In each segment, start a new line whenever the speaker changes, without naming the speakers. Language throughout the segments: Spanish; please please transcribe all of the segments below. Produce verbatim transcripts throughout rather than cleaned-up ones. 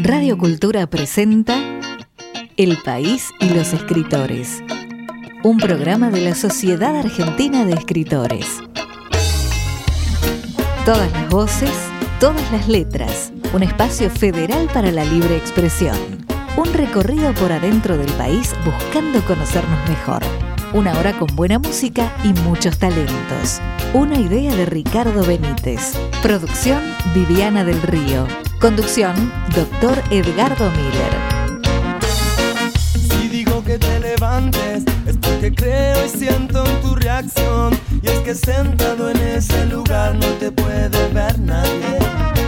Radio Cultura presenta El País y los Escritores, un programa de la Sociedad Argentina de Escritores. Todas las voces, todas las letras, un espacio federal para la libre expresión. Un recorrido por adentro del país buscando conocernos mejor. Una hora con buena música y muchos talentos. Una idea de Ricardo Benítez. Producción Viviana del Río. Conducción Doctor Edgardo Miller.
Si digo que te levantes es porque creo y siento en tu reacción. Y es que sentado en ese lugar no te puede ver nadie.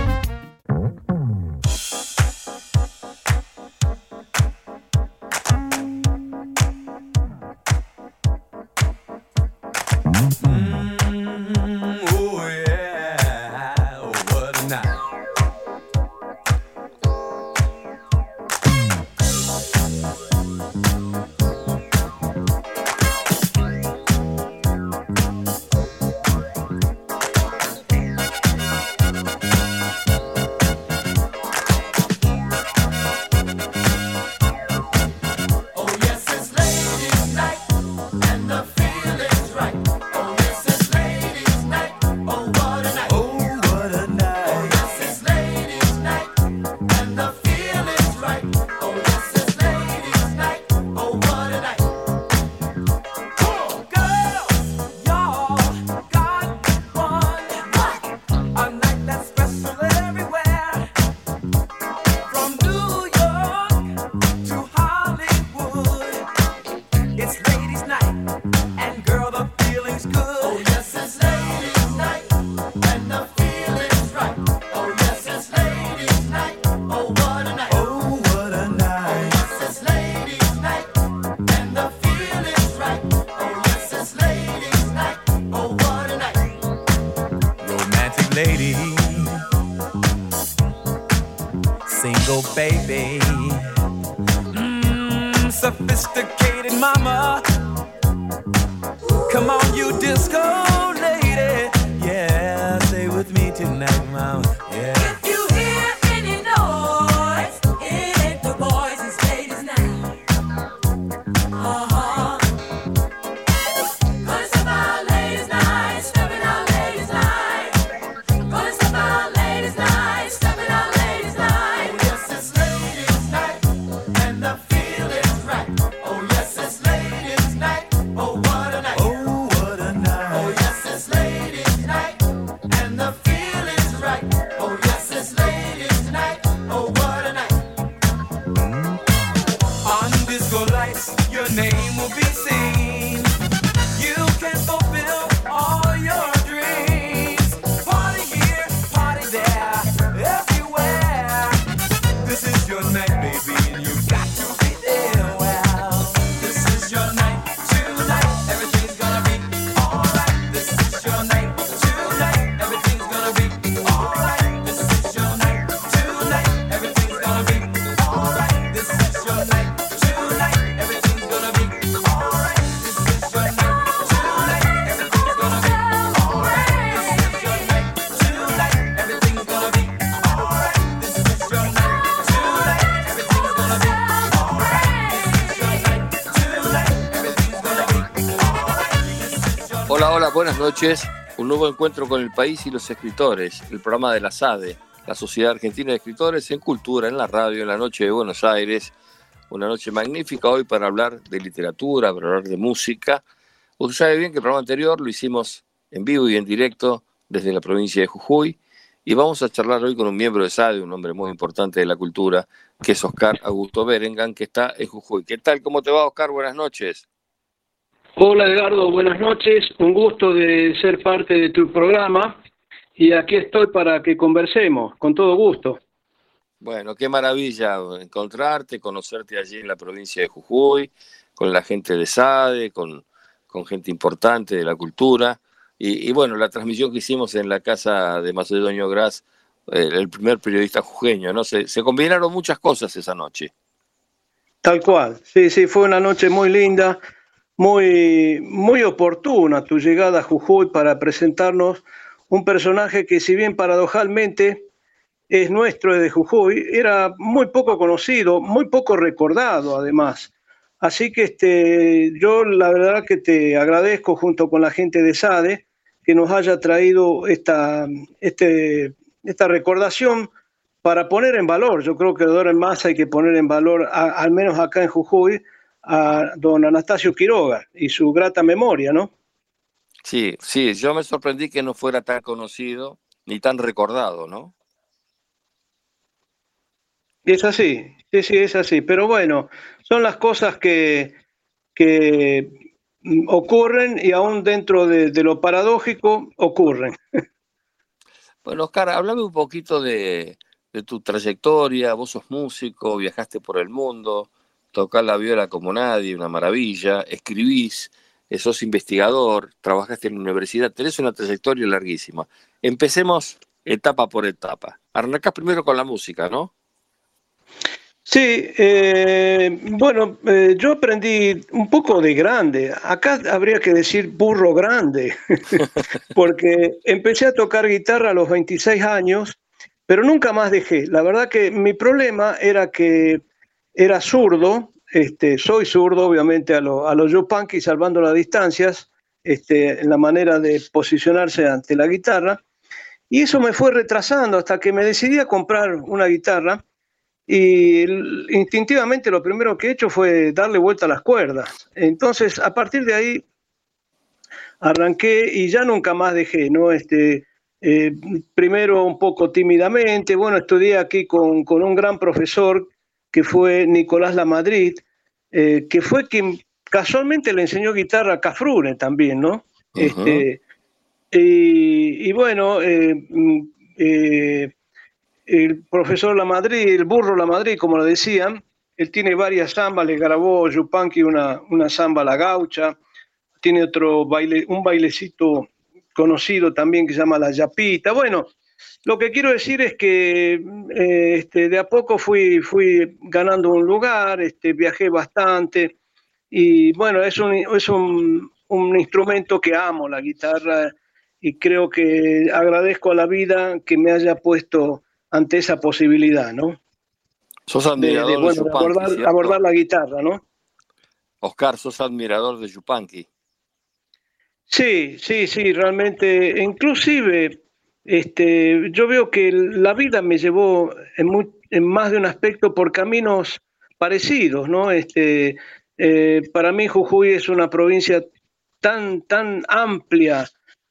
Buenas noches, un nuevo encuentro con el país y los escritores, el programa de la S A D E, la Sociedad Argentina de Escritores, en cultura, en la radio, en la noche de Buenos Aires. Una noche magnífica hoy para hablar de literatura, para hablar de música. Usted sabe bien que el programa anterior lo hicimos en vivo y en directo desde la provincia de Jujuy, y vamos a charlar hoy con un miembro de S A D E, un hombre muy importante de la cultura, que es Oscar Augusto Berengan, que está en Jujuy. ¿Qué tal? ¿Cómo te va, Oscar? Buenas noches.
Hola Edgardo, buenas noches, un gusto de ser parte de tu programa y aquí estoy para que conversemos, con todo gusto.
Bueno, qué maravilla encontrarte, conocerte allí en la provincia de Jujuy, con la gente de S A D E, con, con gente importante de la cultura y, y bueno, la transmisión que hicimos en la casa de Macedonio Gras, eh, el primer periodista jujeño, ¿no? Se, se combinaron muchas cosas esa noche.
Tal cual, sí, sí, fue una noche muy linda. Muy, muy oportuna tu llegada a Jujuy para presentarnos un personaje que, si bien paradojalmente es nuestro, es de Jujuy, era muy poco conocido, muy poco recordado además. Así que este, yo la verdad que te agradezco junto con la gente de SADE que nos haya traído esta, este, esta recordación para poner en valor. Yo creo que de ahora en más hay que poner en valor, a, al menos acá en Jujuy, a don Anastasio Quiroga y su grata memoria, ¿no?
Sí, sí, yo me sorprendí que no fuera tan conocido ni tan recordado, ¿no?
Es así, sí, sí, es así. Pero bueno, son las cosas que, que ocurren y aún dentro de, de lo paradójico ocurren.
Bueno, Oscar, háblame un poquito de, de tu trayectoria. Vos sos músico, viajaste por el mundo, tocás la viola como nadie, una maravilla, escribís, sos investigador, trabajaste en la universidad, tenés una trayectoria larguísima. Empecemos etapa por etapa. Arrancás primero con la música, ¿no?
Sí, eh, bueno, eh, yo aprendí un poco de grande. Acá habría que decir burro grande, porque empecé a tocar guitarra a los veintiséis años, pero nunca más dejé. La verdad que mi problema era que era zurdo, este, soy zurdo, obviamente, a los a lo Yupanqui, salvando las distancias, este, en la manera de posicionarse ante la guitarra, y eso me fue retrasando hasta que me decidí a comprar una guitarra. Y instintivamente lo primero que he hecho fue darle vuelta a las cuerdas. Entonces, a partir de ahí, arranqué y ya nunca más dejé, ¿no? Este, eh, primero un poco tímidamente, bueno, estudié aquí con, con un gran profesor que fue Nicolás Lamadrid, eh, que fue quien casualmente le enseñó guitarra a Cafrune también, ¿no? Uh-huh. Este, y, y bueno, eh, eh, el profesor Lamadrid, el burro Lamadrid, como lo decían, él tiene varias zambas, le grabó Yupanqui una, una zamba La Gaucha, tiene otro baile, un bailecito conocido también que se llama La Yapita. Bueno, lo que quiero decir es que eh, este, de a poco fui, fui ganando un lugar, este, viajé bastante y bueno, es, un, es un, un instrumento que amo, la guitarra, y creo que agradezco a la vida que me haya puesto ante esa posibilidad, ¿no?
Sos admirador de, de, bueno, de, Yupanqui,
de abordar, abordar la guitarra, ¿no?
Oscar, sos admirador de Yupanqui.
Sí, sí, sí, realmente, inclusive, este, yo veo que la vida me llevó en, muy, en más de un aspecto por caminos parecidos, ¿no? Este, eh, para mí Jujuy es una provincia tan, tan amplia,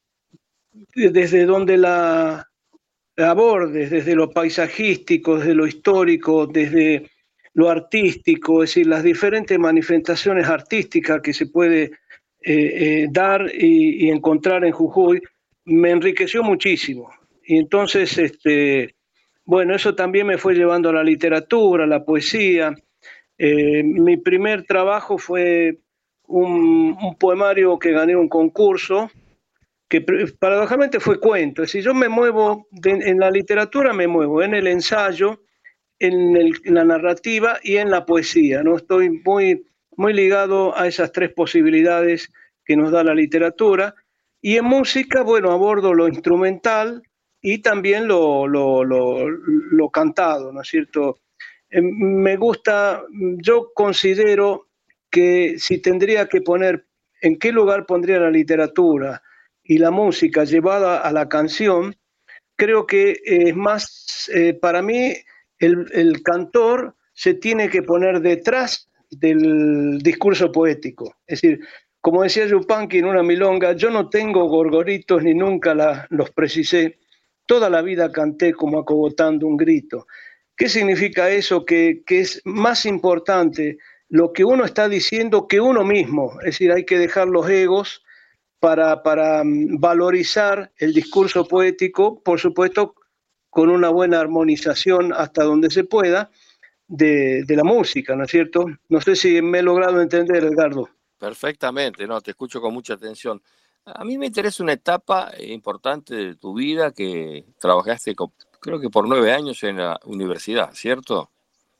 desde donde la abordes, desde lo paisajístico, desde lo histórico, desde lo artístico, es decir, las diferentes manifestaciones artísticas que se puede eh, eh, dar y, y encontrar en Jujuy, me enriqueció muchísimo. Y entonces, este, bueno, eso también me fue llevando a la literatura, a la poesía. Eh, mi primer trabajo fue un, un poemario que gané un concurso, que paradójicamente fue cuento. Es decir, yo me muevo, de, en la literatura me muevo en el ensayo, en, el, en la narrativa y en la poesía, ¿no? Estoy muy, muy ligado a esas tres posibilidades que nos da la literatura. Y en música, bueno, abordo lo instrumental y también lo, lo, lo, lo cantado, ¿no es cierto? Eh, me gusta, yo considero que si tendría que poner, ¿en qué lugar pondría la literatura y la música llevada a la canción? Creo que es más, eh, para mí, el, el cantor se tiene que poner detrás del discurso poético. Es decir, como decía Yupanqui en una milonga, yo no tengo gorgoritos ni nunca la, los precisé, toda la vida canté como acogotando un grito. ¿Qué significa eso? Que, que es más importante lo que uno está diciendo que uno mismo. Es decir, hay que dejar los egos Para, para valorizar el discurso poético, por supuesto, con una buena armonización hasta donde se pueda de, de la música, ¿no es cierto? No sé si me he logrado entender, Edgardo.
Perfectamente, no, te escucho con mucha atención. A mí me interesa una etapa importante de tu vida que trabajaste, con, creo que por nueve años en la universidad, ¿cierto?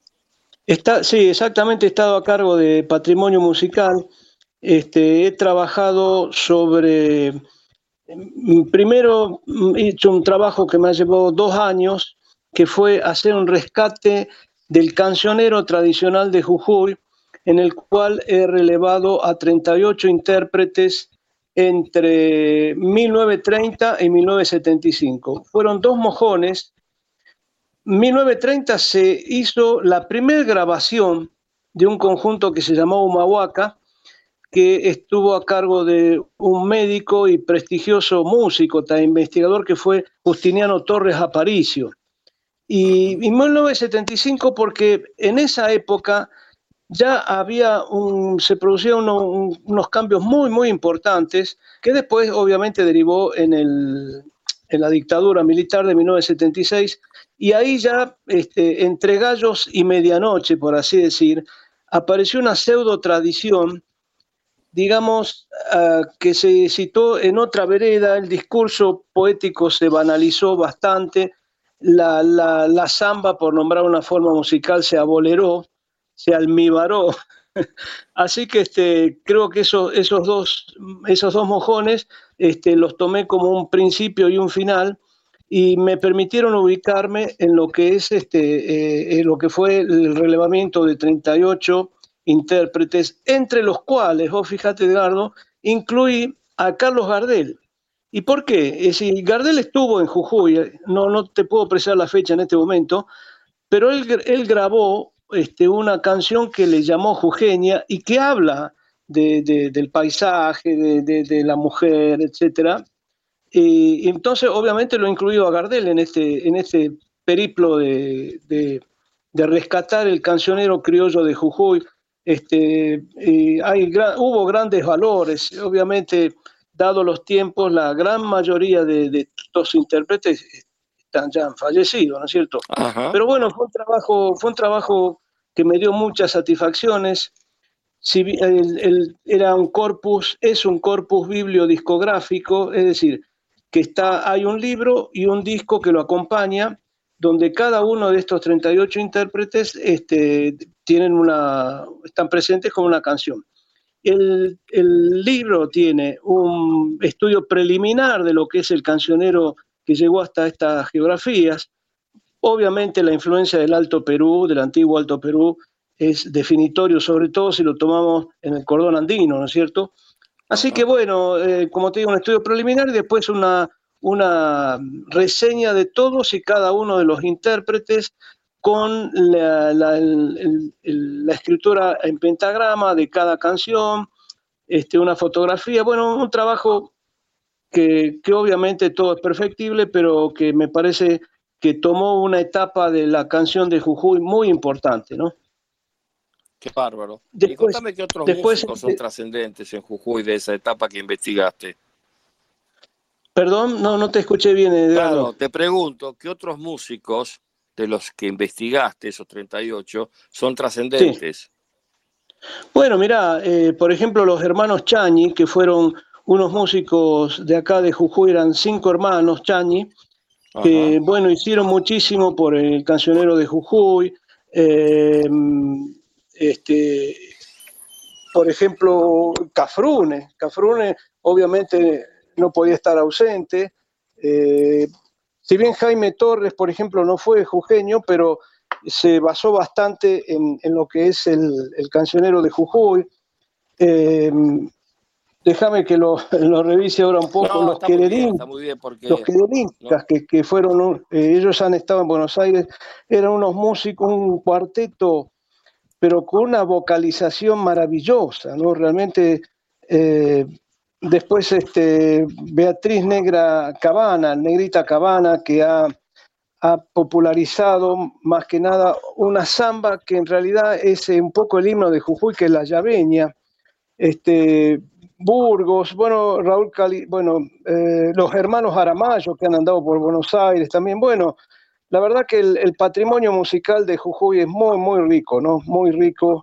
Está, sí, exactamente, he estado a cargo de patrimonio musical. Este, he trabajado sobre, primero he hecho un trabajo que me llevó dos años que fue hacer un rescate del cancionero tradicional de Jujuy, en el cual he relevado a treinta y ocho intérpretes entre mil novecientos treinta y mil novecientos setenta y cinco. Fueron dos mojones. En mil novecientos treinta se hizo la primera grabación de un conjunto que se llamó Humahuaca, que estuvo a cargo de un médico y prestigioso músico, también investigador, que fue Justiniano Torres Aparicio. Y en mil novecientos setenta y cinco, porque en esa época ya había un, se producían uno, un, unos cambios muy, muy importantes, que después obviamente derivó en, el, en la dictadura militar de mil novecientos setenta y seis, y ahí ya, este, entre gallos y medianoche, por así decir, apareció una pseudo tradición, digamos, uh, que se situó en otra vereda. El discurso poético se banalizó bastante, la, la, la samba, por nombrar una forma musical, se aboleró, se almibaró. Así que este, creo que eso, esos, dos, esos dos mojones este, los tomé como un principio y un final, y me permitieron ubicarme en lo que es este, eh, en lo que fue el relevamiento de treinta y ocho intérpretes, entre los cuales, vos fíjate, Edgardo, incluí a Carlos Gardel. ¿Y por qué? Es decir, Gardel estuvo en Jujuy, no, no te puedo precisar la fecha en este momento, pero él, él grabó este, una canción que le llamó Jujeña y que habla de, de, del paisaje, de, de, de la mujer, etcétera. Y entonces, obviamente, lo he incluido a Gardel en este, en este periplo de, de, de rescatar el cancionero criollo de Jujuy. Este, eh, hay, hubo grandes valores, obviamente, dado los tiempos, la gran mayoría de, de estos intérpretes están ya han fallecido, ¿no es cierto? Ajá. Pero bueno, fue un trabajo, fue un trabajo que me dio muchas satisfacciones. Si, el, el, era un corpus, es un corpus bibliodiscográfico, es decir, que está, hay un libro y un disco que lo acompaña, donde cada uno de estos treinta y ocho intérpretes este, tienen una, están presentes con una canción. El, el libro tiene un estudio preliminar de lo que es el cancionero que llegó hasta estas geografías. Obviamente la influencia del Alto Perú, del antiguo Alto Perú, es definitorio, sobre todo si lo tomamos en el cordón andino, ¿no es cierto? Así que bueno, eh, como te digo, un estudio preliminar y después una, una reseña de todos y cada uno de los intérpretes con la, la, el, el, la escritura en pentagrama de cada canción, este, una fotografía, bueno, un trabajo que, que obviamente todo es perfectible, pero que me parece que tomó una etapa de la canción de Jujuy muy importante, ¿no?
Qué bárbaro. Después, y contame qué otros después, músicos son eh, trascendentes en Jujuy de esa etapa que investigaste.
Perdón, no, no te escuché bien, Edgardo.
Claro, te pregunto, ¿qué otros músicos de los que investigaste, esos treinta y ocho, son trascendentes?
Sí. Bueno, mirá, eh, por ejemplo, los hermanos Chañi, que fueron unos músicos de acá de Jujuy, eran cinco hermanos Chañi, que, Ajá. bueno, hicieron muchísimo por el cancionero de Jujuy. Eh, Este, por ejemplo, Cafrune. Cafrune obviamente no podía estar ausente. Eh, si bien Jaime Torres, por ejemplo, no fue jujeño, pero se basó bastante en, en lo que es el, el cancionero de Jujuy. Eh, déjame que lo, lo revise ahora un poco.
No,
los querelincas,
porque...
los querelincas no. que, que fueron, eh, ellos han estado en Buenos Aires, eran unos músicos, un cuarteto, pero con una vocalización maravillosa, ¿no? Realmente, eh, después este, Beatriz Negra Cabana, Negrita Cabana, que ha, ha popularizado más que nada una samba que en realidad es un poco el himno de Jujuy, que es la llaveña. Este, Burgos, bueno, Raúl Cali, bueno, eh, los hermanos Aramayo, que han andado por Buenos Aires también, bueno. La verdad que el, el patrimonio musical de Jujuy es muy, muy rico, ¿no? Muy rico.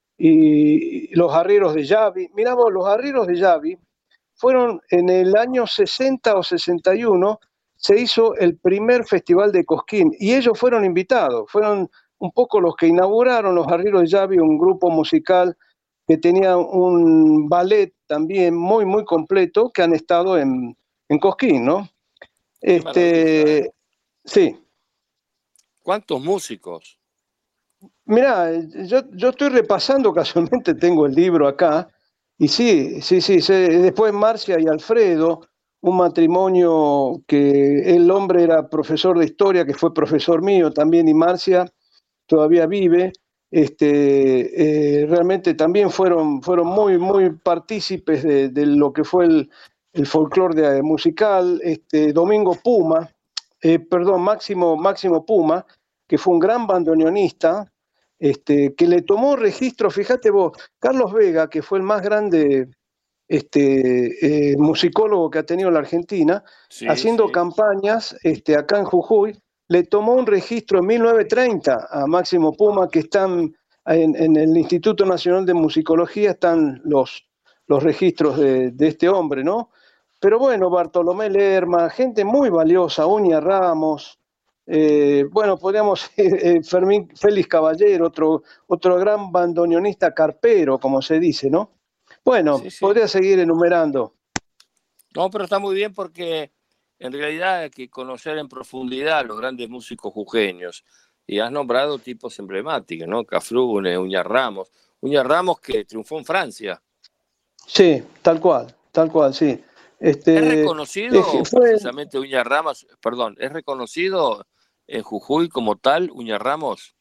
Y los arrieros de Yavi, mirá vos, los arrieros de Yavi fueron en el año sesenta o sesenta y uno, se hizo el primer festival de Cosquín y ellos fueron invitados, fueron un poco los que inauguraron los arrieros de Yavi, un grupo musical que tenía un ballet también muy, muy completo, que han estado en, en Cosquín, ¿no? Este, sí.
¿Cuántos músicos?
Mirá, yo, yo estoy repasando, casualmente tengo el libro acá, y sí, sí, sí, sí, después Marcia y Alfredo, un matrimonio que el hombre era profesor de historia, que fue profesor mío también, y Marcia todavía vive. Este, eh, realmente también fueron, fueron muy, muy partícipes de, de lo que fue el, el folclore musical. Este, Domingo Puma, eh, perdón, Máximo, Máximo Puma, que fue un gran bandoneonista, este, que le tomó registro, fíjate vos, Carlos Vega, que fue el más grande este, eh, musicólogo que ha tenido la Argentina,
Sí,
haciendo
sí.
campañas este, acá en Jujuy, le tomó un registro en mil novecientos treinta a Máximo Puma, que están en, en el Instituto Nacional de Musicología, están los, los registros de, de este hombre, ¿no? Pero bueno, Bartolomé Lerma, gente muy valiosa, Uña Ramos, eh, bueno, podríamos ir, eh, Fermín Félix Caballero, otro, otro gran bandoneonista carpero, como se dice, ¿no? Bueno,
Sí, sí.
podría seguir enumerando.
No, pero está muy bien porque en realidad hay que conocer en profundidad a los grandes músicos jujeños. Y has nombrado tipos emblemáticos, ¿no? Cafrune, Uña Ramos. Uña Ramos que triunfó en Francia.
Sí, tal cual, tal cual, sí. Este,
¿Es reconocido
eh, fue,
precisamente Uña Ramos? Perdón, ¿es reconocido en Jujuy como tal Uña Ramos?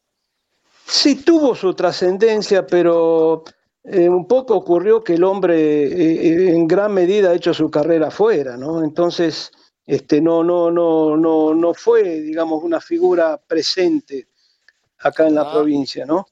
sí tuvo su trascendencia, pero eh, un poco ocurrió que el hombre eh, en gran medida ha hecho su carrera afuera, ¿no? Entonces, este, no, no, no, no, no fue, digamos, una figura presente acá en la
Ah,
provincia, ¿no?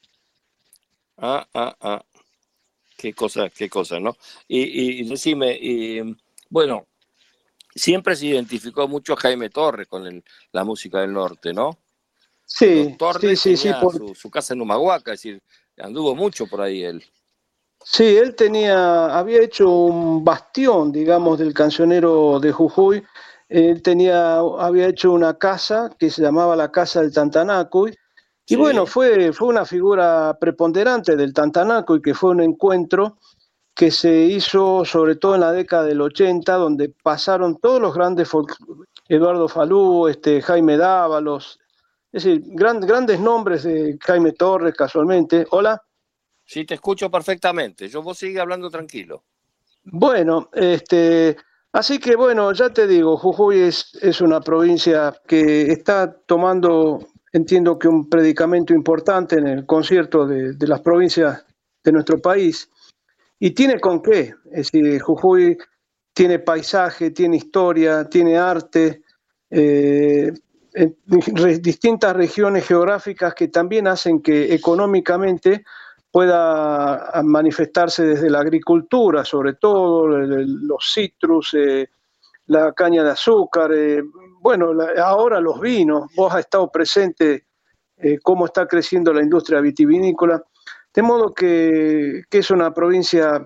ah, ah, ah. Qué cosa, qué cosa, ¿no? Y, y decime, y, bueno, siempre se identificó mucho a Jaime Torres con el, la música del norte, ¿no? Pero
Sí, sí,
Torres
sí, sí,
tenía
por,
su, su casa en Humahuaca, es decir, anduvo mucho por ahí él.
sí, él tenía, había hecho un bastión, digamos, del cancionero de Jujuy. Él tenía, había hecho una casa que se llamaba la Casa del Tantanacuy. Y bueno,
Sí.
fue, fue una figura preponderante del Tantanacuy, que fue un encuentro que se hizo sobre todo en la década del ochenta, donde pasaron todos los grandes folk, Eduardo Falú, este, Jaime Dávalos, es decir, gran, grandes nombres de Jaime Torres, casualmente. Hola.
Sí, te escucho perfectamente. Yo vos sigue hablando tranquilo.
Bueno, este, así que bueno, ya te digo, Jujuy es, es una provincia que está tomando, entiendo que un predicamento importante en el concierto de, de las provincias de nuestro país, y tiene con qué, es decir, Jujuy tiene paisaje, tiene historia, tiene arte, eh, en distintas regiones geográficas que también hacen que económicamente pueda manifestarse desde la agricultura, sobre todo los citrus, eh, la caña de azúcar, eh, bueno, la, ahora los vinos. Vos has estado presente eh, cómo está creciendo la industria vitivinícola, de modo que, que es una provincia,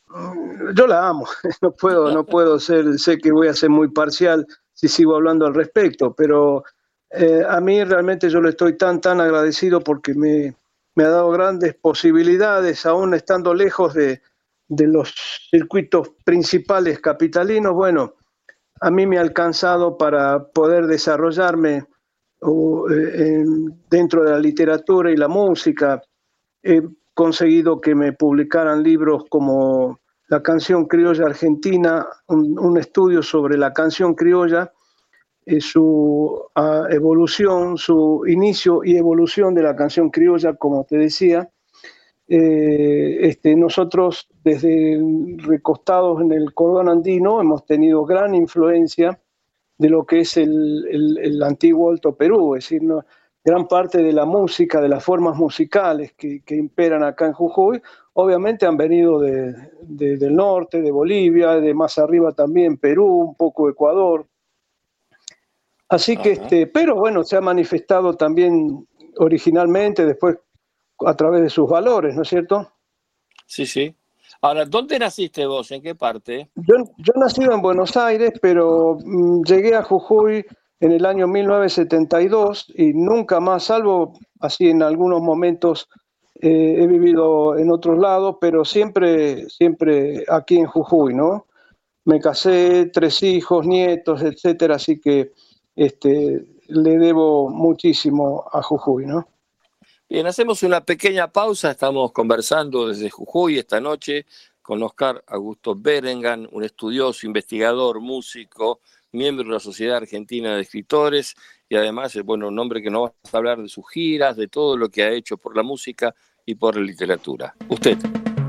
yo la amo, no puedo, no puedo ser, sé que voy a ser muy parcial si sigo hablando al respecto, pero eh, a mí realmente yo le estoy tan, tan agradecido porque me, me ha dado grandes posibilidades, aún estando lejos de, de los circuitos principales capitalinos. Bueno, a mí me ha alcanzado para poder desarrollarme uh, en, dentro de la literatura y la música. He conseguido que me publicaran libros como La canción criolla argentina, un, un estudio sobre la canción criolla, eh, su uh, evolución, su inicio y evolución de la canción criolla, como te decía. Eh, este, nosotros, desde recostados en el cordón andino, hemos tenido gran influencia de lo que es el, el, el antiguo Alto Perú, es decir, no, gran parte de la música, de las formas musicales que, que imperan acá en Jujuy, obviamente han venido de, de, del norte, de Bolivia, de más arriba también Perú, un poco Ecuador. Así que, este, pero bueno, se ha manifestado también originalmente, después a través de sus valores, ¿no es cierto?
Sí, sí. Ahora, ¿dónde naciste vos? ¿En qué parte?
Yo, yo nací en Buenos Aires, pero mmm, llegué a Jujuy en el año mil novecientos setenta y dos y nunca más, salvo así en algunos momentos, eh, he vivido en otros lados, pero siempre, siempre aquí en Jujuy, ¿no? Me casé, tres hijos, nietos, etcétera, así que este, le debo muchísimo a Jujuy, ¿no?
Bien, hacemos una pequeña pausa. Estamos conversando desde Jujuy esta noche con Oscar Augusto Berengan, un estudioso, investigador, músico, miembro de la Sociedad Argentina de Escritores y además, bueno, un hombre que nos va a hablar de sus giras, de todo lo que ha hecho por la música y por la literatura. Usted.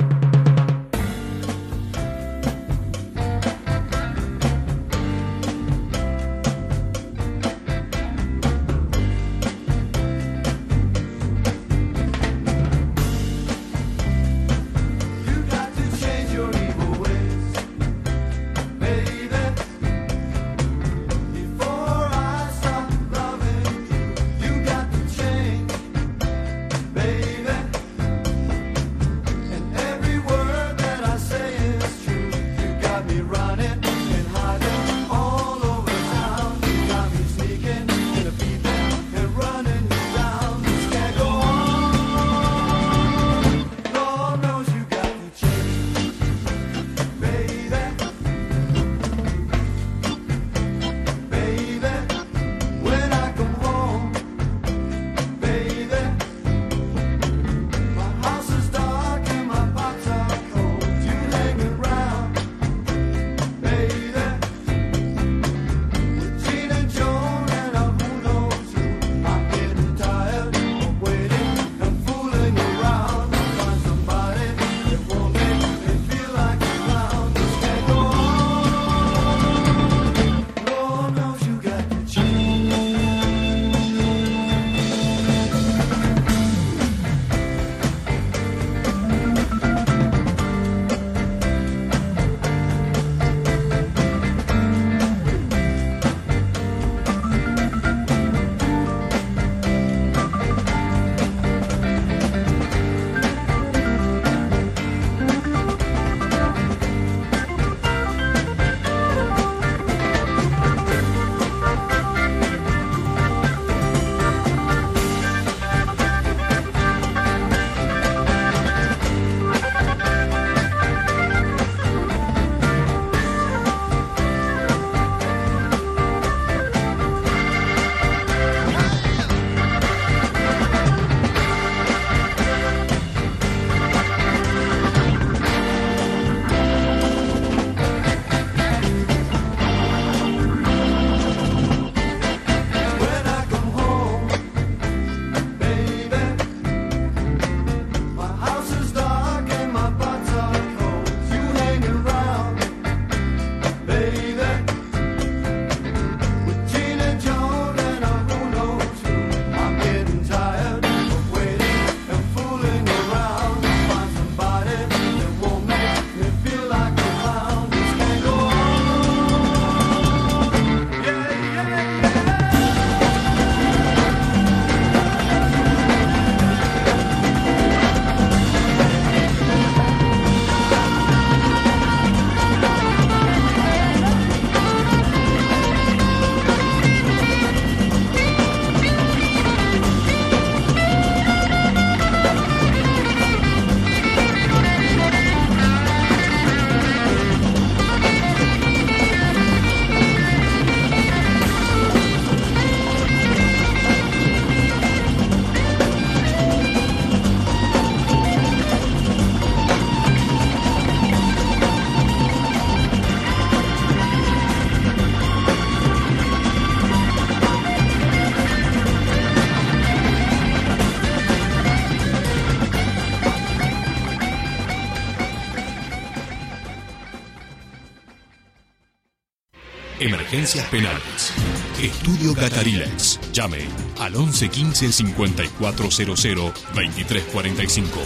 Emergencias penales. Estudio Catarilex. Llame al once quince cincuenta y cuatro cero cero veintitrés cuarenta y cinco.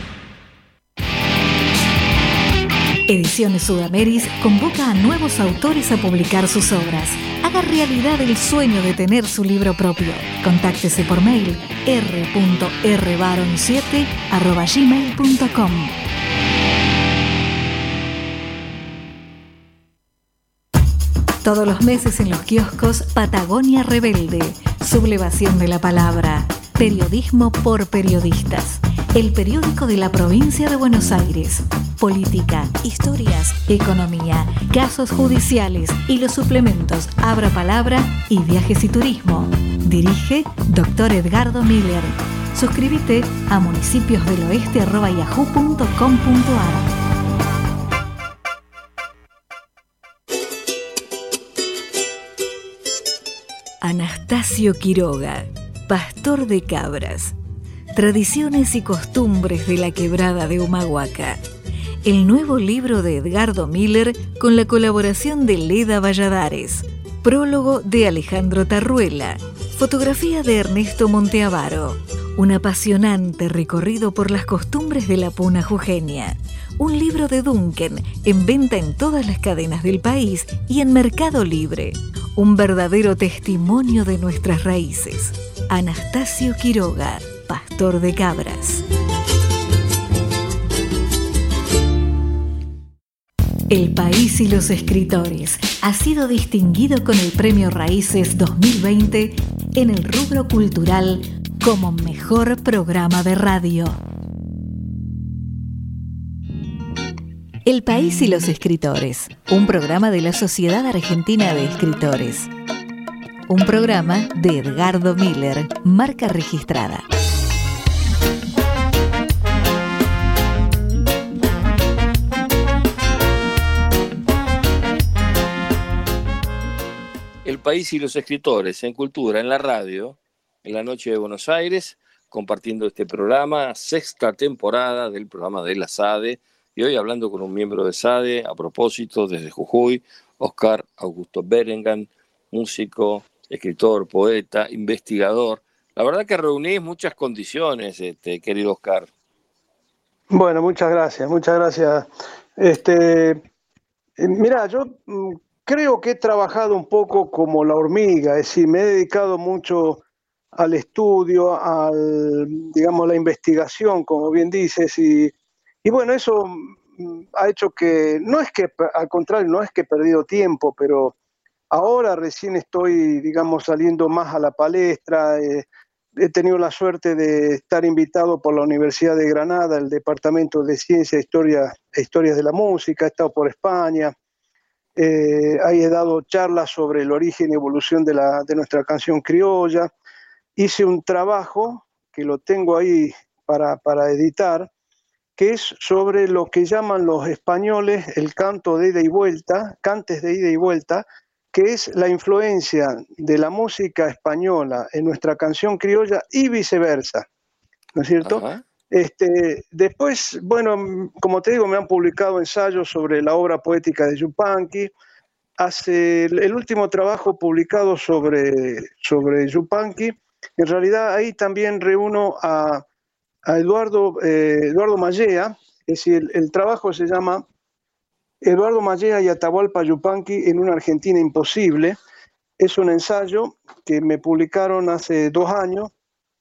Ediciones Sudameris convoca a nuevos autores a publicar sus obras. Haga realidad el sueño de tener su libro propio. Contáctese por mail r punto r baron siete arroba gmail punto com. Todos los meses en los kioscos Patagonia Rebelde. Sublevación de la palabra. Periodismo por periodistas. el periódico de la provincia de Buenos Aires. Política, historias, economía, casos judiciales y los suplementos Abra Palabra y Viajes y Turismo. Dirige doctor Edgardo Miller. Suscríbete a municipiosdeloeste arroba yahoo punto com punto ar. Anastasio Quiroga, pastor de cabras. Tradiciones y costumbres de la quebrada de Humahuaca. El nuevo libro de Edgardo Miller con la colaboración de Leda Valladares. Prólogo de Alejandro Tarruela. Fotografía de Ernesto Monteavaro. Un apasionante recorrido por las costumbres de la puna jujeña. Un libro de Duncan en venta en todas las cadenas del país y en Mercado Libre. Un verdadero testimonio de nuestras raíces. Anastasio Quiroga, pastor de cabras. El País y los Escritores ha sido distinguido con el Premio Raíces dos mil veinte en el rubro cultural como mejor programa de radio. El País y los Escritores, un programa de la Sociedad Argentina de Escritores. Un programa de Edgardo Miller, marca registrada.
El País y los Escritores, en Cultura, en la radio, en la noche de Buenos Aires, compartiendo este programa, sexta temporada del programa de la SADE, y hoy hablando con un miembro de SADE, a propósito, desde Jujuy, Oscar Augusto Berengan, músico, escritor, poeta, investigador. La verdad que reunís muchas condiciones, este, querido Oscar.
Bueno, muchas gracias, muchas gracias. Este, eh, mira, yo mm, creo que he trabajado un poco como la hormiga, es decir, me he dedicado mucho al estudio, al, digamos, la investigación, como bien dices, y, y bueno, eso mm, ha hecho que, no es que, al contrario, no es que he perdido tiempo, pero ahora recién estoy, digamos, saliendo más a la palestra. Eh, he tenido la suerte de estar invitado por la Universidad de Granada, el Departamento de Ciencia, Historia e Historias de la Música. He estado por España. Eh, ahí he dado charlas sobre el origen y evolución de, la, de nuestra canción criolla. Hice un trabajo que lo tengo ahí para, para editar, que es sobre lo que llaman los españoles el canto de ida y vuelta, cantes de ida y vuelta, que es la influencia de la música española en nuestra canción criolla y viceversa, ¿no es cierto?
Ajá.
Este, después, bueno, como te digo, me han publicado ensayos sobre la obra poética de Yupanqui. Hace el, el último trabajo publicado sobre, sobre Yupanqui, en realidad ahí también reúno a, a Eduardo, eh, Eduardo Mallea, es decir, el, el trabajo se llama Eduardo Mallea y Atahualpa Yupanqui en una Argentina imposible. Es un ensayo que me publicaron hace dos años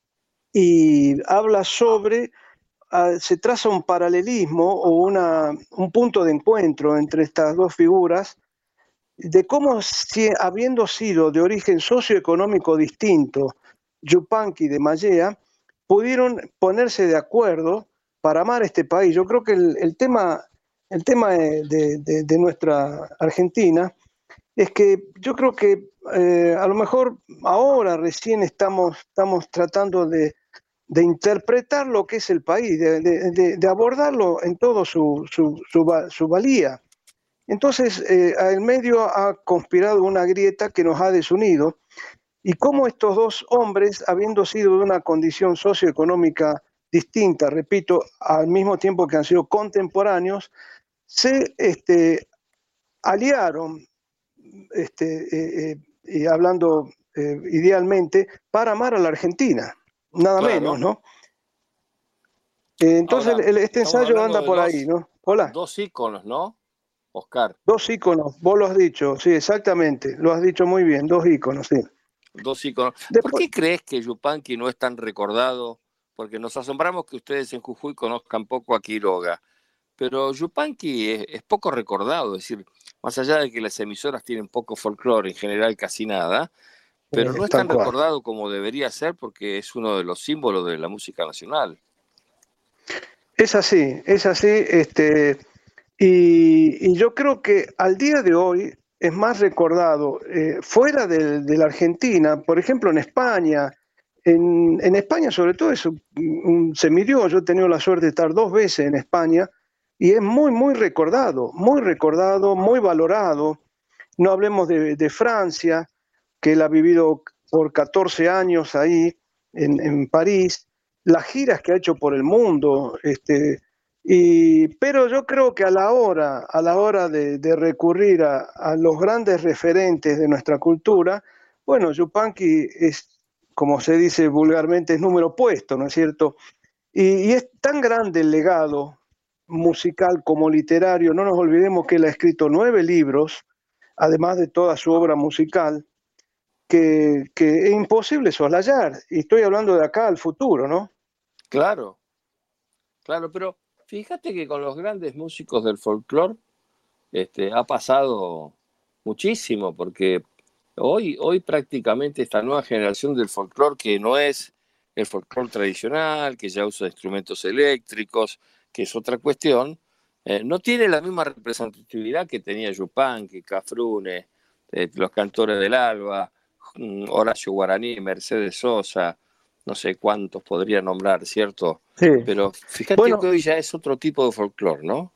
y habla sobre, uh, se traza un paralelismo o una, un punto de encuentro entre estas dos figuras, de cómo, si, habiendo sido de origen socioeconómico distinto, Yupanqui de Mallea, pudieron ponerse de acuerdo para amar este país. Yo creo que el, el tema... El tema de, de, de nuestra Argentina es que yo creo que eh, a lo mejor ahora recién estamos, estamos tratando de, de interpretar lo que es el país, de, de, de abordarlo en todo su, su, su, su valía. Entonces, eh, el medio ha conspirado una grieta que nos ha desunido, y cómo estos dos hombres, habiendo sido de una condición socioeconómica distinta, repito, al mismo tiempo que han sido contemporáneos, se este, aliaron, este, eh, eh, y hablando eh, idealmente, para amar a la Argentina, nada
Claro.
menos, ¿no? Eh, entonces
Ahora,
el, este
estamos
ensayo
hablando
anda
de
por
dos-
ahí, ¿no? Hola,
Dos íconos, ¿no, Oscar?
dos íconos, vos lo has dicho, sí, exactamente, lo has dicho muy bien, dos íconos, sí.
Dos íconos. ¿Por
Después-
qué crees que Yupanqui no es tan recordado? Porque nos asombramos que ustedes en Jujuy conozcan poco a Quiroga. Pero Yupanqui es, es poco recordado, es decir, más allá de que las emisoras tienen poco folclore, en general casi nada, pero
Eh,
no es
tal
tan
cual.
recordado como debería ser porque es uno de los símbolos de la música nacional.
Es así, es así, este, y, y yo creo que al día de hoy es más recordado eh, fuera de, de la Argentina, por ejemplo en España. En, en España sobre todo es un, un semidios. Yo he tenido la suerte de estar dos veces en España y es muy, muy recordado, muy recordado, muy valorado. No hablemos de, de Francia, que él ha vivido por catorce años ahí en, en París, las giras que ha hecho por el mundo, este, y, pero yo creo que a la hora, a la hora de, de recurrir a, a los grandes referentes de nuestra cultura, bueno, Yupanqui es, como se dice vulgarmente, es número puesto, ¿no es cierto? Y, y es tan grande el legado musical como literario. No nos olvidemos que él ha escrito nueve libros, además de toda su obra musical, que, que es imposible soslayar. Y estoy hablando de acá al futuro, ¿no?
Claro, claro, pero fíjate que con los grandes músicos del folclore este, ha pasado muchísimo, porque hoy, hoy prácticamente esta nueva generación del folclore, que no es el folclore tradicional, que ya usa instrumentos eléctricos, que es otra cuestión, eh, no tiene la misma representatividad que tenía Yupanqui, Cafrune, eh, los cantores del Alba, Horacio Guaraní, Mercedes Sosa, no sé cuántos podría nombrar, ¿cierto?
Sí.
Pero fíjate
Bueno,
que hoy ya es otro tipo de folclore, ¿no?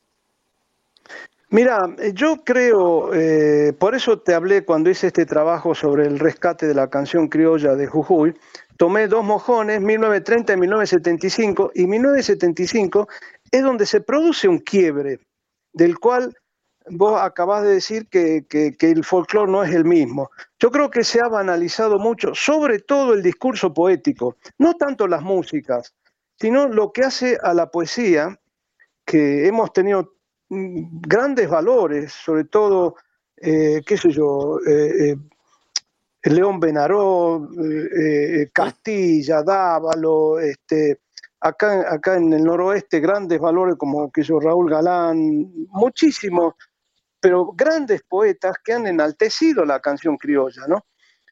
Mira, yo creo, eh, por eso te hablé cuando hice este trabajo sobre el rescate de la canción criolla de Jujuy. Tomé dos mojones, mil novecientos treinta y mil novecientos setenta y cinco, y mil novecientos setenta y cinco es donde se produce un quiebre, del cual vos acabás de decir que, que, que el folclore no es el mismo. Yo creo que se ha banalizado mucho, sobre todo el discurso poético, no tanto las músicas, sino lo que hace a la poesía, que hemos tenido grandes valores, sobre todo, eh, qué sé yo, eh, eh, León Benaró, eh, eh, Castilla, Dávalo, este, acá, acá en el noroeste grandes valores como que yo, Raúl Galán, muchísimos, pero grandes poetas que han enaltecido la canción criolla, ¿no?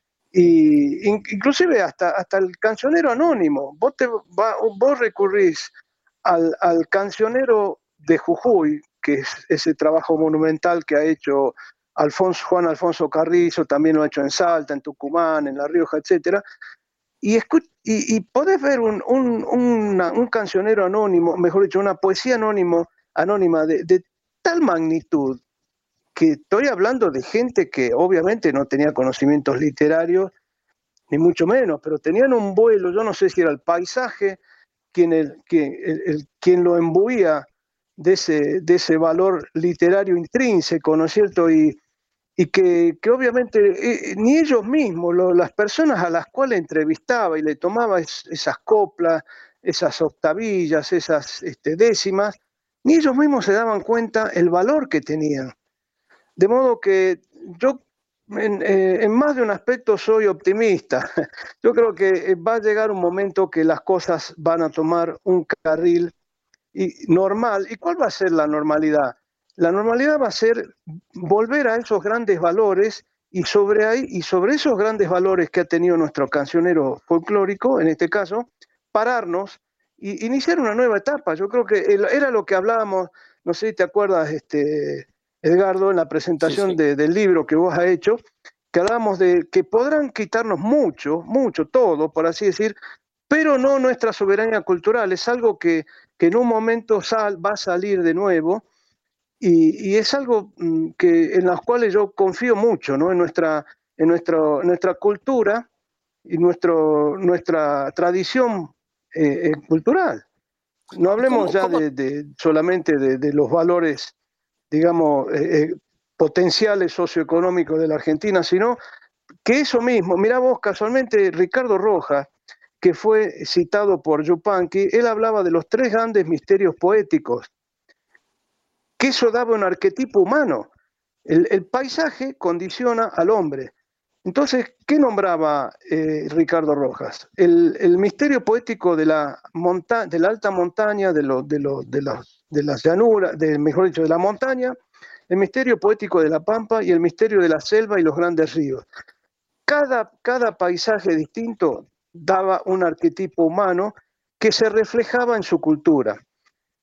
Y inclusive hasta, hasta el cancionero anónimo. Vos, te, va, vos recurrís al, al cancionero de Jujuy, que es ese trabajo monumental que ha hecho Alfonso, Juan Alfonso Carrizo, también lo ha hecho en Salta, en Tucumán, en La Rioja, etcétera. Y, y, y podés ver un, un, una, un cancionero anónimo, mejor dicho, una poesía anónimo, anónima de, de tal magnitud, que estoy hablando de gente que obviamente no tenía conocimientos literarios, ni mucho menos, pero tenían un vuelo, yo no sé si era el paisaje quien, el, quien, el, el, quien lo embuía de ese, de ese valor literario intrínseco, ¿no es cierto? Y, y que, que obviamente eh, ni ellos mismos, lo, las personas a las cuales entrevistaba y le tomaba es, esas coplas, esas octavillas, esas este, décimas, ni ellos mismos se daban cuenta el valor que tenían. De modo que yo en, eh, en más de un aspecto soy optimista. Yo creo que va a llegar un momento que las cosas van a tomar un carril y normal. ¿Y cuál va a ser la normalidad? La normalidad va a ser volver a esos grandes valores y sobre, ahí, y sobre esos grandes valores que ha tenido nuestro cancionero folclórico, en este caso, pararnos e iniciar una nueva etapa. Yo creo que era lo que hablábamos, no sé si te acuerdas, este, Edgardo, en la presentación sí, sí. De, del libro que vos has hecho, que hablábamos de que podrán quitarnos mucho, mucho, todo, por así decir, pero no nuestra soberanía cultural. Es algo que, que en un momento sal, va a salir de nuevo y, y es algo que, en las cuales yo confío mucho, ¿no? En nuestra, en nuestro, nuestra cultura y nuestro, nuestra tradición eh, eh, cultural. No hablemos ¿Cómo, ya cómo? De, de, solamente de, de los valores, digamos, eh, eh, potenciales socioeconómicos de la Argentina, sino que eso mismo, mirá vos, casualmente Ricardo Rojas, que fue citado por Yupanqui, él hablaba de los tres grandes misterios poéticos, que eso daba un arquetipo humano. El, el paisaje condiciona al hombre. Entonces, ¿qué nombraba eh, Ricardo Rojas? El, el misterio poético de la, monta de la alta montaña, de, lo, de, lo, de, la, de las llanuras, de, mejor dicho, de la montaña, el misterio poético de la pampa y el misterio de la selva y los grandes ríos. Cada, cada paisaje distinto daba un arquetipo humano que se reflejaba en su cultura.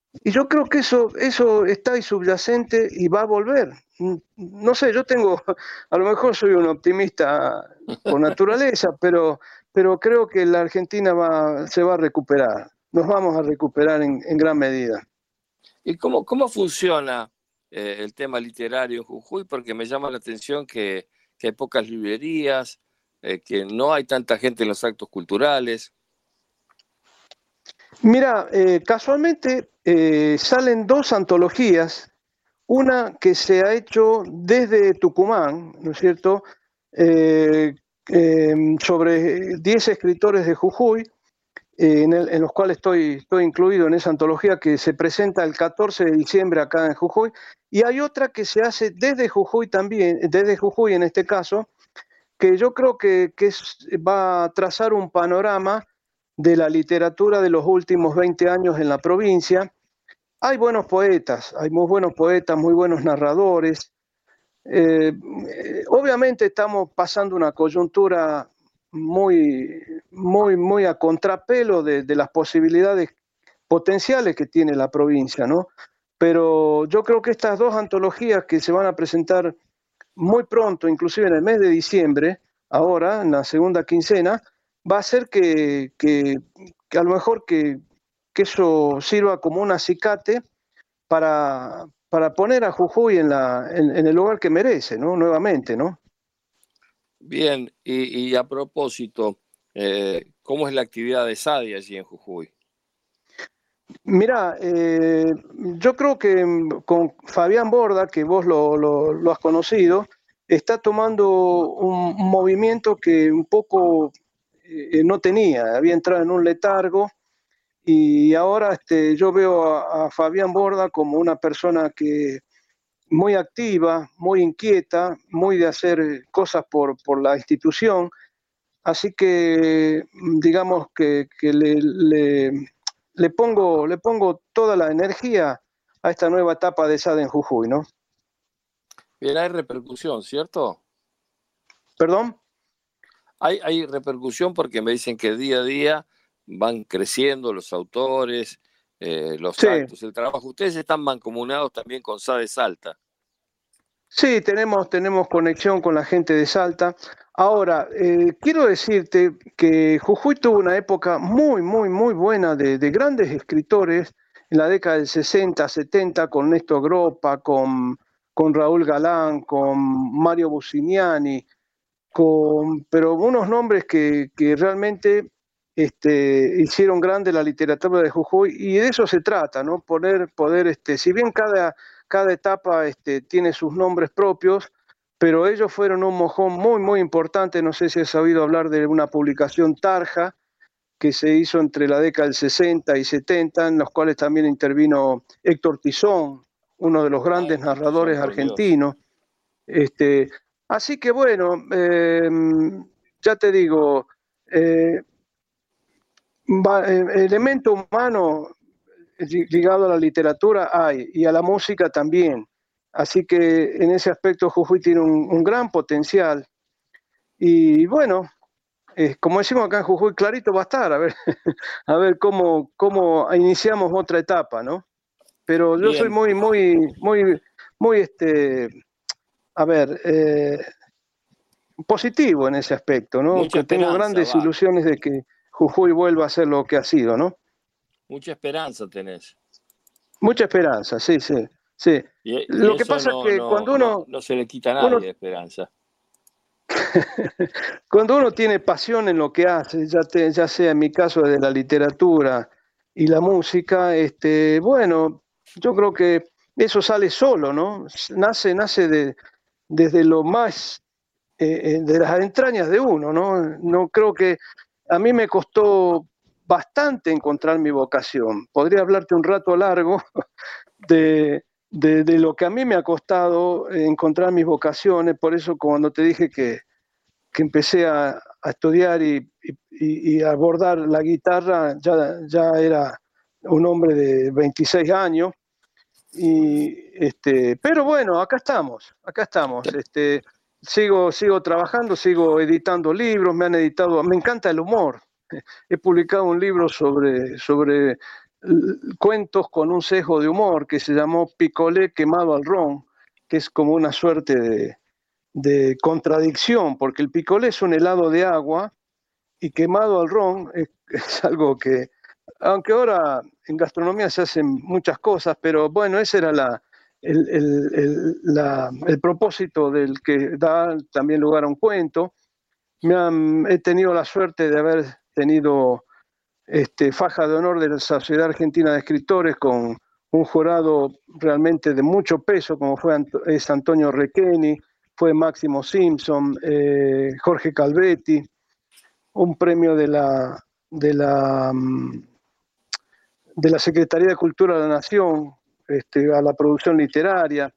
Y yo creo que eso, eso está ahí subyacente y va a volver. No sé, yo tengo, a lo mejor soy un optimista por naturaleza, pero, pero creo que la Argentina va, se va a recuperar. Nos vamos a recuperar en, en gran medida.
¿Y cómo, cómo funciona eh, el tema literario en Jujuy? Porque me llama la atención que, que hay pocas librerías, eh, que no hay tanta gente en los actos culturales.
Mira, eh, casualmente eh, salen dos antologías, una que se ha hecho desde Tucumán, ¿no es cierto?, eh, eh, sobre diez escritores de Jujuy, eh, en, el, en los cuales estoy, estoy incluido en esa antología que se presenta el catorce de diciembre acá en Jujuy, y hay otra que se hace desde Jujuy también, desde Jujuy en este caso, que yo creo que, que es, va a trazar un panorama de la literatura de los últimos veinte años en la provincia. Hay buenos poetas, hay muy buenos poetas, muy buenos narradores. Eh, obviamente estamos pasando una coyuntura muy, muy, muy a contrapelo de, de las posibilidades potenciales que tiene la provincia, ¿no? Pero yo creo que estas dos antologías que se van a presentar muy pronto, inclusive en el mes de diciembre, ahora, en la segunda quincena, va a ser que, que, que a lo mejor que, que eso sirva como un acicate para, para poner a Jujuy en, la, en, en el lugar que merece, ¿no? Nuevamente, ¿no?
Bien, y, y a propósito, eh, ¿cómo es la actividad de SADI allí en Jujuy?
Mira, eh, yo creo que con Fabián Borda, que vos lo, lo, lo has conocido, está tomando un, un movimiento que un poco eh, no tenía, había entrado en un letargo, y ahora este, yo veo a, a Fabián Borda como una persona que muy activa, muy inquieta, muy de hacer cosas por, por la institución, así que digamos que, que le, le, le, pongo, le pongo toda la energía a esta nueva etapa de SADE en Jujuy, ¿no?
Bien, hay repercusión, ¿cierto?
¿Perdón?
Hay, hay repercusión porque me dicen que día a día van creciendo los autores, eh, los
sí.
actos, el trabajo. Ustedes están mancomunados también con SADE Salta.
Sí, tenemos, tenemos conexión con la gente de Salta. Ahora, eh, quiero decirte que Jujuy tuvo una época muy, muy, muy buena de, de grandes escritores en la década del sesenta, setenta, con Néstor Gropa, con, con Raúl Galán, con Mario Businiani, con, pero unos nombres que, que realmente este, hicieron grande la literatura de Jujuy, y de eso se trata, ¿no? Poder, poder este, si bien cada, cada etapa este, tiene sus nombres propios, pero ellos fueron un mojón muy, muy importante. No sé si has oído hablar de una publicación Tarja, que se hizo entre la década del sesenta y setenta, en los cuales también intervino Héctor Tizón, uno de los grandes
Ay,
narradores
Tizón,
argentinos. Este, así que bueno, eh, ya te digo, eh, va, eh, elemento humano ligado a la literatura hay, y a la música también. Así que en ese aspecto Jujuy tiene un, un gran potencial. Y bueno, eh, como decimos acá en Jujuy, clarito va a estar, a ver, a ver cómo, cómo iniciamos otra etapa, ¿no? Pero yo
Bien.
soy muy, muy, muy, muy, este, a ver, eh, positivo en ese aspecto, ¿no?
Mucha
Que tengo grandes
va.
ilusiones de que Jujuy vuelva a ser lo que ha sido, ¿no?
Mucha esperanza tenés.
Mucha esperanza, sí, sí, sí.
Y,
lo
y
que pasa
no,
es que
no,
cuando uno...
No, no se le quita a nadie
uno,
de esperanza.
Cuando uno tiene pasión en lo que hace, ya, te, ya sea en mi caso de la literatura y la música, este, bueno, yo creo que eso sale solo, ¿no? Nace, nace de, desde lo más, eh, de las entrañas de uno, ¿no? No creo que a mí me costó bastante encontrar mi vocación. Podría hablarte un rato largo de, de, de lo que a mí me ha costado encontrar mis vocaciones. Por eso cuando te dije que, que empecé a, a estudiar y, y, y a abordar la guitarra, ya, ya era un hombre de veintiséis años. Y, este, pero bueno, acá estamos, acá estamos. Este, sigo, sigo trabajando, sigo editando libros, me han editado, me encanta el humor. He publicado un libro sobre, sobre cuentos con un sesgo de humor que se llamó Picolé quemado al ron, que es como una suerte de, de contradicción, porque el picolé es un helado de agua y quemado al ron es, es algo que, aunque ahora en gastronomía se hacen muchas cosas, pero bueno, ese era la, el, el, el, la, el propósito del que da también lugar a un cuento. Me han, he tenido la suerte de haber tenido este, faja de honor de la Sociedad Argentina de Escritores con un jurado realmente de mucho peso, como fue es Antonio Requeni, fue Máximo Simpson, eh, Jorge Calvetti, un premio de la, de la, de la Secretaría de Cultura de la Nación este, a la producción literaria.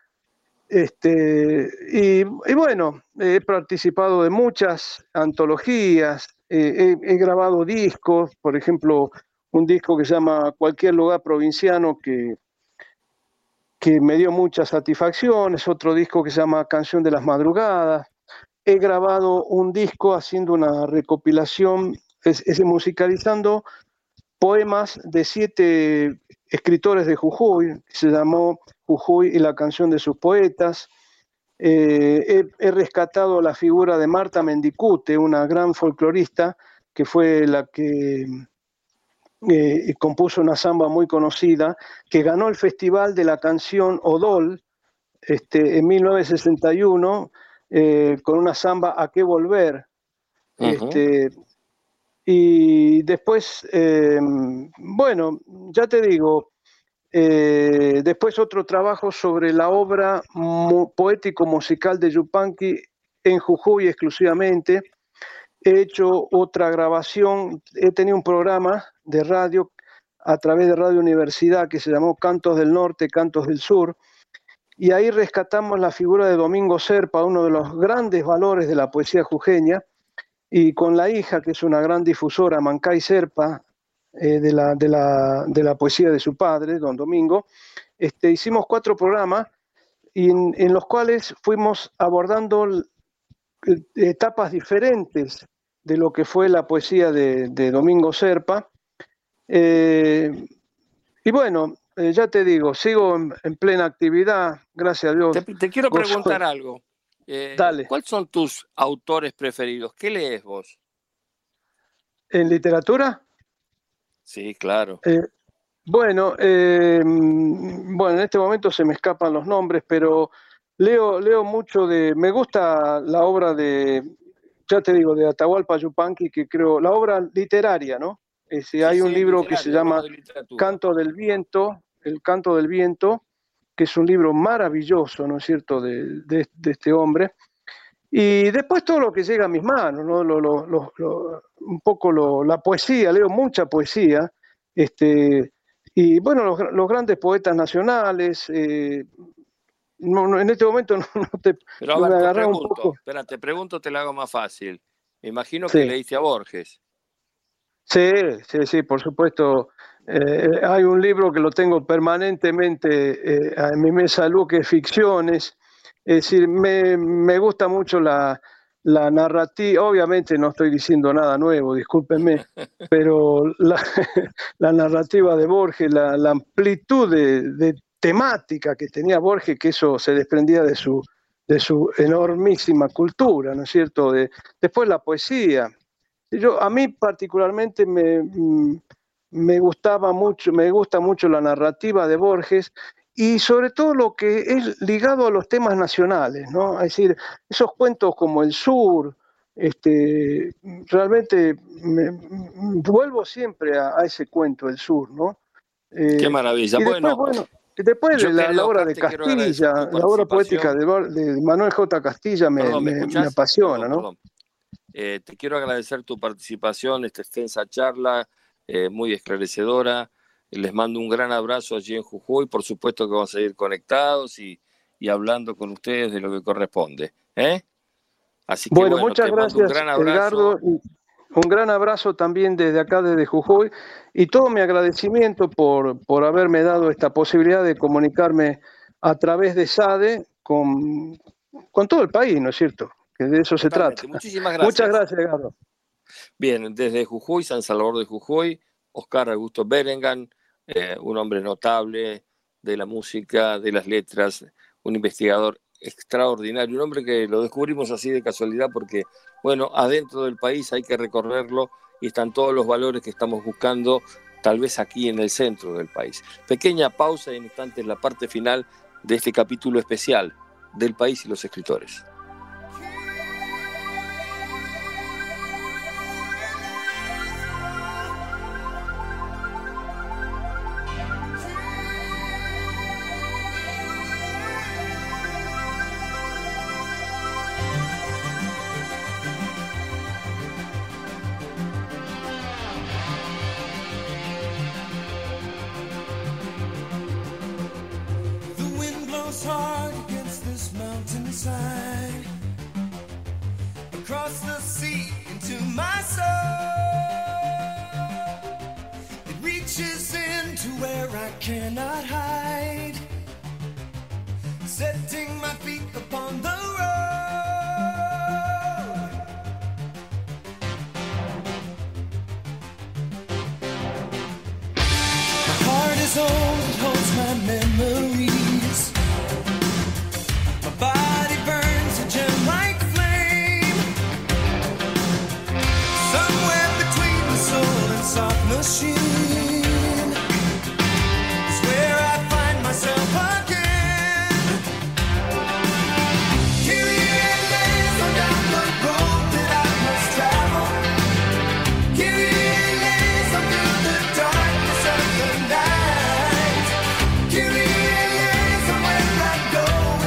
Este, y, y bueno, he participado de muchas antologías, eh, he, he grabado discos, por ejemplo, un disco que se llama Cualquier lugar provinciano, que, que me dio muchas satisfacciones, otro disco que se llama Canción de las Madrugadas. He grabado un disco haciendo una recopilación, es, es musicalizando poemas de siete escritores de Jujuy, que se llamó Jujuy y la canción de sus poetas. Eh, he, he rescatado la figura de Marta Mendicute, una gran folclorista, que fue la que eh, compuso una samba muy conocida, que ganó el Festival de la Canción Odol este, en mil novecientos sesenta y uno, eh, con una samba A qué volver. Uh-huh. Este, y después, eh, bueno, ya te digo, eh, después otro trabajo sobre la obra poético-musical de Yupanqui en Jujuy exclusivamente. He hecho otra grabación, he tenido un programa de radio a través de Radio Universidad que se llamó Cantos del Norte, Cantos del Sur, y ahí rescatamos la figura de Domingo Serpa, uno de los grandes valores de la poesía jujeña, y con la hija, que es una gran difusora, Mancay Serpa, eh, de, la, de, la, de la poesía de su padre, don Domingo, este, hicimos cuatro programas y en, en los cuales fuimos abordando etapas diferentes de lo que fue la poesía de, de Domingo Serpa. Eh, y bueno, eh, ya te digo, sigo en, en plena actividad, gracias a Dios.
Te, te quiero preguntar algo. Eh,
Dale.
¿Cuáles son tus autores preferidos? ¿Qué lees vos?
¿En literatura?
Sí, claro.
Eh, bueno, eh, bueno, en este momento se me escapan los nombres, pero leo, leo mucho de... Me gusta la obra de, ya te digo, de Atahualpa Yupanqui, que creo, la obra literaria, ¿no? Eh, si hay sí, un sí, libro que se llama Canto del Viento, El Canto del Viento, que es un libro maravilloso, ¿no es cierto?, de, de, de este hombre. Y después todo lo que llega a mis manos, ¿no? Lo, lo, lo, lo, un poco lo, la poesía, leo mucha poesía, este, y bueno, los, los grandes poetas nacionales, eh, no, no, en este momento no, no te...
Pero a ver, me te pregunto, un poco. Espera, te pregunto, te lo hago más fácil. Me imagino que sí. Leíste a Borges.
Sí, sí, sí, por supuesto. Eh, hay un libro que lo tengo permanentemente eh, en mi mesa de luz, que es Ficciones. Es decir, me, me gusta mucho la, la narrativa. Obviamente no estoy diciendo nada nuevo, discúlpenme, pero la, la narrativa de Borges, la, la amplitud de, de temática que tenía Borges, que eso se desprendía de su, de su enormísima cultura, ¿no es cierto? De, después la poesía. Yo, a mí particularmente me, me gustaba mucho, me gusta mucho la narrativa de Borges y sobre todo lo que es ligado a los temas nacionales, ¿no? Es decir, esos cuentos como El Sur, este, realmente me, vuelvo siempre a, a ese cuento, El Sur, ¿no?
Eh, Qué maravilla.
Y después,
bueno,
bueno, después de la, la obra de Castilla, la obra poética de, de Manuel J. Castilla me, perdón, ¿me, me apasiona, perdón, ¿no? Perdón.
Eh, te quiero agradecer tu participación, esta extensa charla, eh, muy esclarecedora. Les mando un gran abrazo allí en Jujuy. Por supuesto que vamos a seguir conectados y, y hablando con ustedes de lo que corresponde. ¿eh? Así que
bueno,
bueno,
muchas
te
gracias,
mando un gran abrazo.
Edgardo. Un gran abrazo también desde acá, desde Jujuy. Y todo mi agradecimiento por, por haberme dado esta posibilidad de comunicarme a través de S A D E con, con todo el país, ¿no es cierto? Que de eso
Totalmente.
se trata.
Muchísimas gracias.
Muchas gracias, Edgardo.
Bien, desde Jujuy, San Salvador de Jujuy, Oscar Augusto Berengan, eh, un hombre notable de la música, de las letras, un investigador extraordinario, un hombre que lo descubrimos así de casualidad porque, bueno, adentro del país hay que recorrerlo y están todos los valores que estamos buscando, tal vez aquí en el centro del país. Pequeña pausa y en instantes la parte final de este capítulo especial del país y los escritores.
Hard against this mountainside, across the sea into my soul. It reaches into where I cannot hide, setting my feet upon the road. My heart is old, it holds my memories. Body burns a gem-like flame, somewhere between the soul and soft machine is where I find myself again. Kyrie eleison down the road that I must travel. Kyrie eleison through the darkness of the night. Kyrie eleison where I go.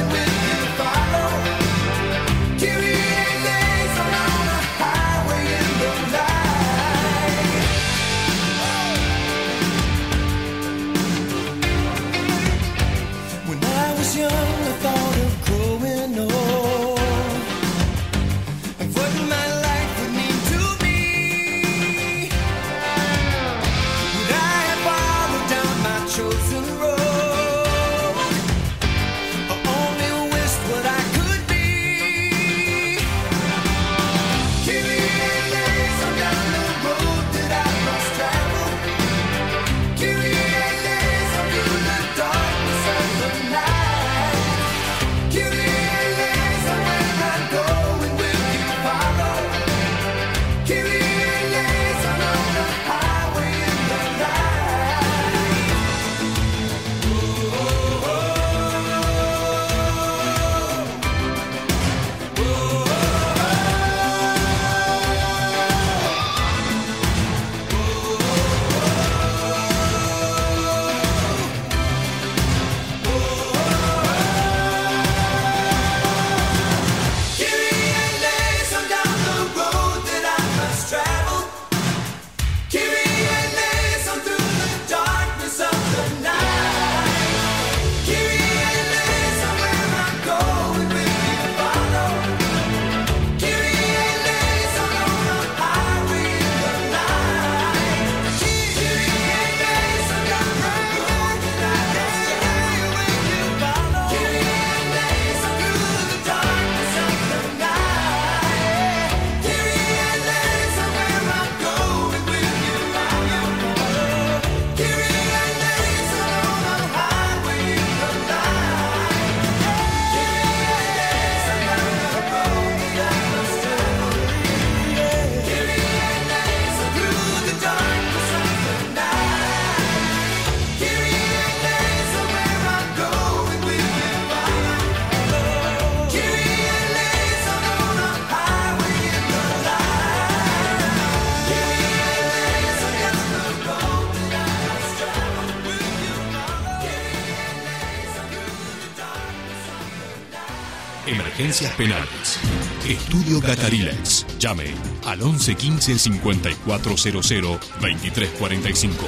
Emergencias penales. Estudio Catarilex. Llame al once quince cincuenta y cuatro cero cero veintitrés cuarenta y cinco.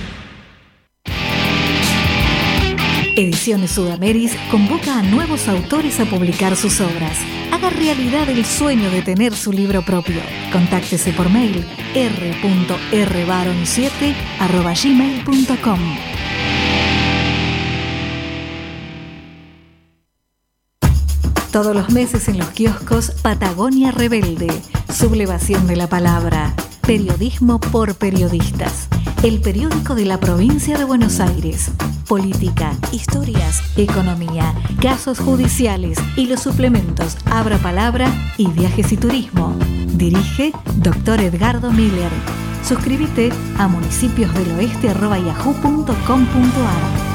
Ediciones Sudameris convoca a nuevos autores a publicar sus obras. Haga realidad el sueño de tener su libro propio. Contáctese por mail r punto r baron siete arroba gmail punto com. Todos los meses en los kioscos Patagonia Rebelde. Sublevación de la palabra. Periodismo por periodistas. el periódico de la provincia de Buenos Aires. Política, historias, economía, casos judiciales y los suplementos Abra Palabra y Viajes y Turismo. Dirige doctor Edgardo Miller. Suscríbete a municipiosdeloeste arroba yahoo punto com punto ar.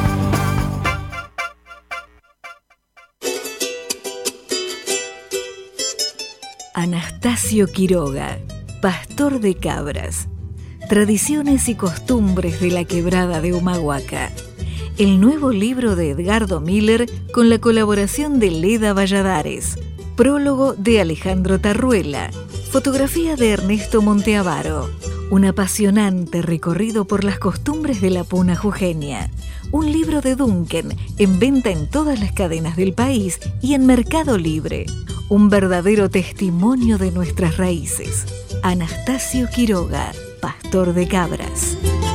Anastasio Quiroga, pastor de cabras. Tradiciones y costumbres de la quebrada de Humahuaca. El nuevo libro de Edgardo Miller con la colaboración de Leda Valladares. Prólogo de Alejandro Tarruela. Fotografía de Ernesto Monteavaro. Un apasionante recorrido por las costumbres de la puna jujeña. Un libro de Duncan en venta en todas las cadenas del país y en Mercado Libre. Un verdadero testimonio de nuestras raíces. Anastasio Quiroga, pastor de cabras.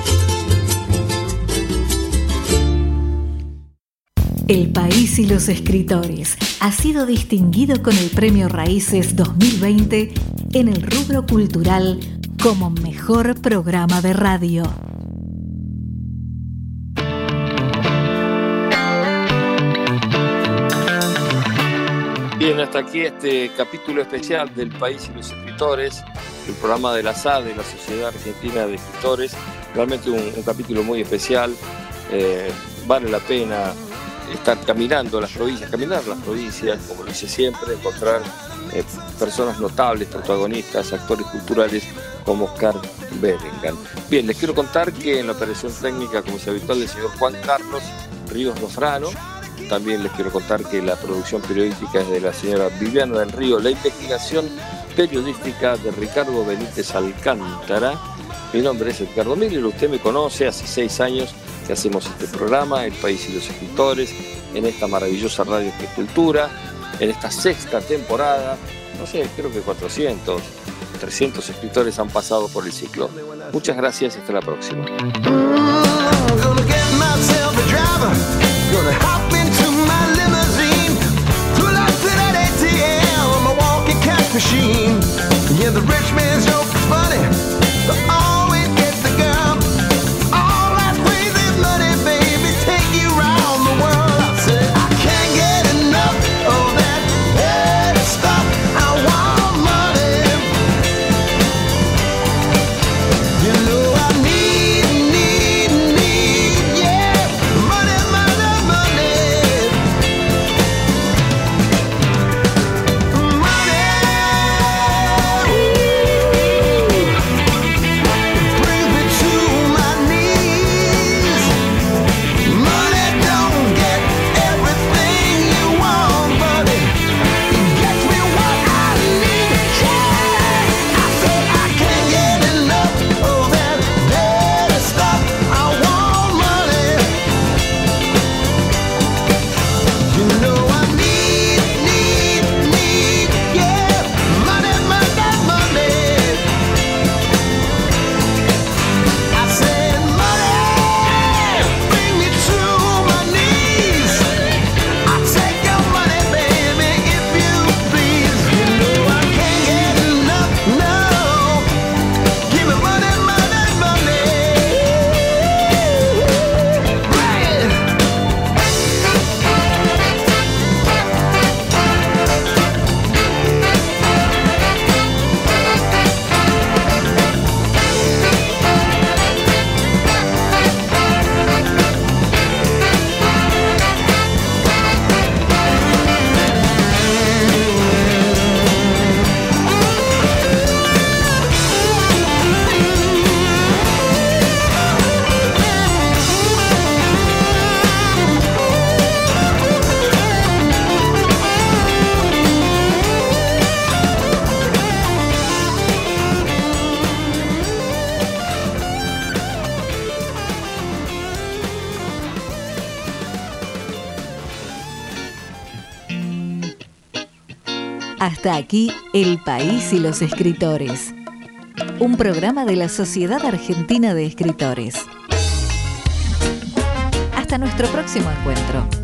El País y los Escritores ha sido distinguido con el Premio Raíces dos mil veinte en el rubro cultural como mejor programa de radio.
Bien, hasta aquí este capítulo especial del País y los Escritores, el programa de la S A D, la Sociedad Argentina de Escritores. Realmente un, un capítulo muy especial. Eh, vale la pena estar caminando las provincias, caminar las provincias, como lo hice siempre, encontrar eh, personas notables, protagonistas, actores culturales como Oscar Berengan. Bien, les quiero contar que en la operación técnica, como es habitual, del señor Juan Carlos Ríos Lofrano. También les quiero contar que la producción periodística es de la señora Viviana del Río, la investigación periodística de Ricardo Benítez Alcántara. Mi nombre es Edgardo Miller, usted me conoce, hace seis años que hacemos este programa, El País y los Escritores, en esta maravillosa radio que es Cultura, en esta sexta temporada. No sé, creo que cuatrocientos, trescientos escritores han pasado por el ciclo. Muchas gracias, hasta la próxima.
Gonna hop into my limousine, pull up to that A T M, a walking cash machine. Yeah, the rich man's joke is funny, but always get the girl. All that crazy money, baby, take you round the world. I said I can't get enough of that head stuff. I want money. You know I need, need, need, yeah, money, money.
Hasta aquí El País y los Escritores, un programa de la Sociedad Argentina de Escritores. Hasta nuestro próximo encuentro.